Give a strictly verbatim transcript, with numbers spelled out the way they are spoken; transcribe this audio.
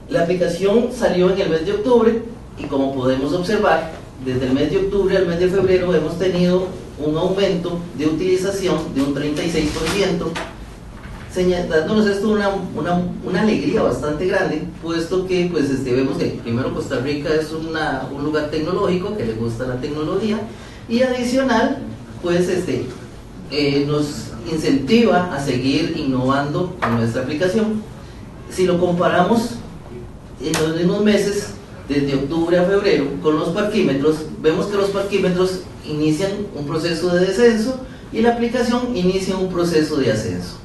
La aplicación salió en el mes de octubre y como podemos observar, desde el mes de octubre al mes de febrero hemos tenido un aumento de utilización de un treinta y seis por ciento, dándonos esto una, una, una alegría bastante grande, puesto que pues este, vemos que primero Costa Rica es una, un lugar tecnológico, que le gusta la tecnología, y adicional pues este, eh, nos incentiva a seguir innovando con nuestra aplicación. Si lo comparamos en los mismos meses, desde octubre a febrero, con los parquímetros, vemos que los parquímetros inician un proceso de descenso y la aplicación inicia un proceso de ascenso.